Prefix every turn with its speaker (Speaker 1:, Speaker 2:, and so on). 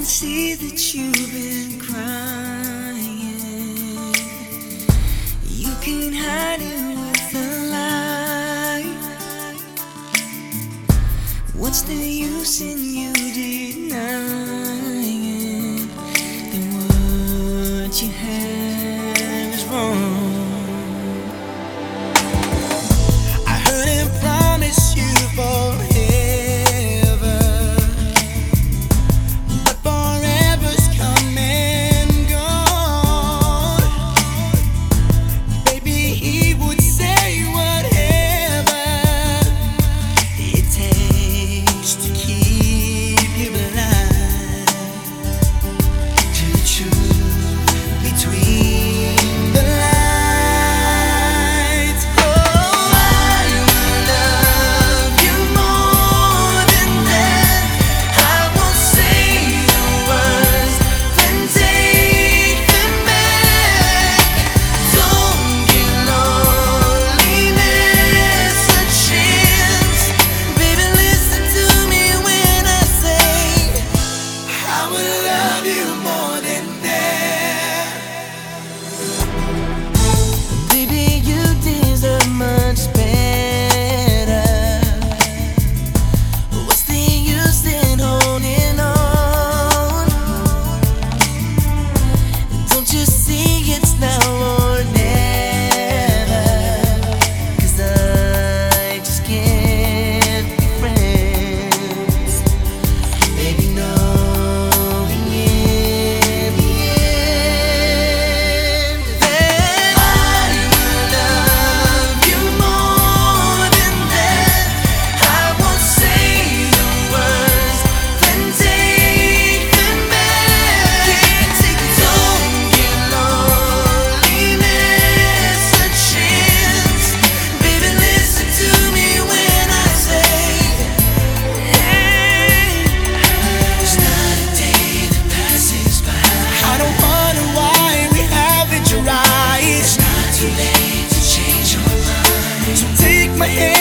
Speaker 1: can see that you've been crying. You can't hide it with a lie. What's the use in you denying that what you have is wrong? I heard him promise you forever, but forever's come and gone. Baby, he would say whatever it takes to keep you blind to the truth between the lines. Oh, I love you more than that. I won't say the words, then take them back. Don't give loneliness a chance. Baby, listen to me when I say I will love you more than that. Baby, you deserve much better. What's the use in holding on? Don't you see it's now or never? 'Cause I just can't be friends. Baby, knowing in the end that I love you more than that. I won't say the words, then take them back. Don't give loneliness a chance. Baby, listen to me when I say, there's not a day that passes by. I don't wonder why we haven't your eyes. It's not too late to change your mind. So take my hand.